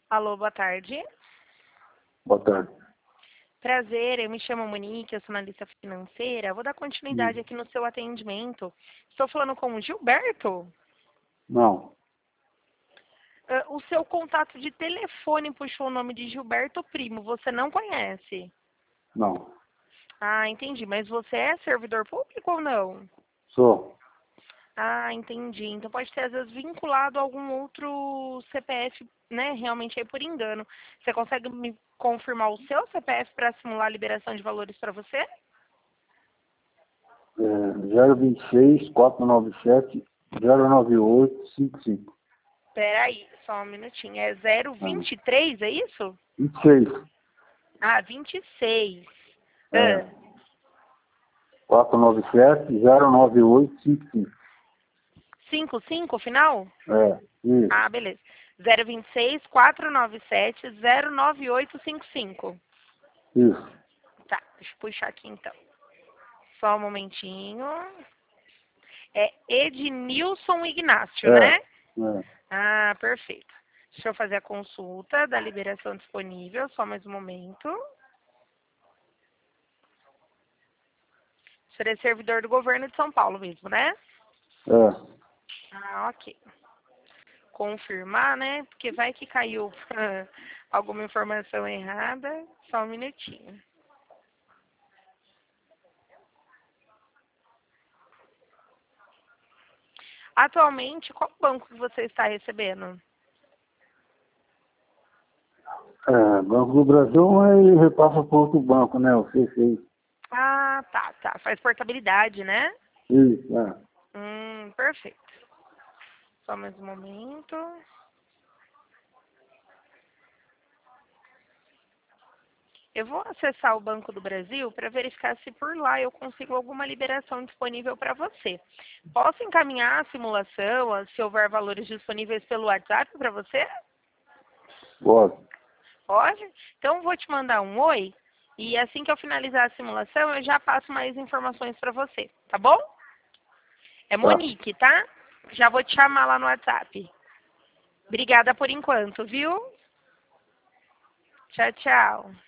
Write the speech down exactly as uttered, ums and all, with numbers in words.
Alô, boa tarde. Boa tarde. Prazer, eu me chamo Monique, eu sou analista financeira. Vou dar continuidade Hum. aqui no seu atendimento. Estou falando com o Gilberto. Não, Ah, o seu contato de telefone puxou o nome de Gilberto Primo. Você não conhece? não. Ah, entendi. Mas você é servidor público ou não? Sou. Ah, entendi. Então pode ter, às vezes, vinculado a algum outro C P F, né? Realmente aí por engano. Você consegue me confirmar o seu C P F para simular a liberação de valores para você? É, zero vinte e seis, quatrocentos e noventa e sete, zero nove oito cinco cinco. Peraí, só um minutinho. É zero Ah, vinte e três, é isso? vinte e seis. Ah, vinte e seis. É, Ah, quatrocentos e noventa e sete, zero nove oito cinco cinco. cinco cinco, final? É, isso. Ah, beleza. zero vinte e seis, quatrocentos e noventa e sete, zero nove oito cinco cinco. Isso. Tá, deixa eu puxar aqui então. Só um momentinho. É Ednilson Ignácio, É, né? é. Ah, perfeito. Deixa eu fazer a consulta da liberação disponível, só mais um momento. Você é servidor do governo de São Paulo mesmo, né? É. Ah, ok. Confirmar, né? Porque vai que caiu alguma informação errada. Só um minutinho. Atualmente, qual banco que você está recebendo? É, Banco do Brasil, mas repassa para outro banco, né? O C seis. Ah, tá, tá. Faz portabilidade, né? Isso, é. Hum, perfeito. Só mais um momento. Eu vou acessar o Banco do Brasil para verificar se por lá eu consigo alguma liberação disponível para você. Posso encaminhar a simulação, se houver valores disponíveis pelo WhatsApp para você? Pode. Pode? Então, vou te mandar um oi e assim que eu finalizar a simulação, eu já passo mais informações para você, tá bom? É Tá. Monique, tá? Já vou te chamar lá no WhatsApp. Obrigada por enquanto, viu? Tchau, tchau.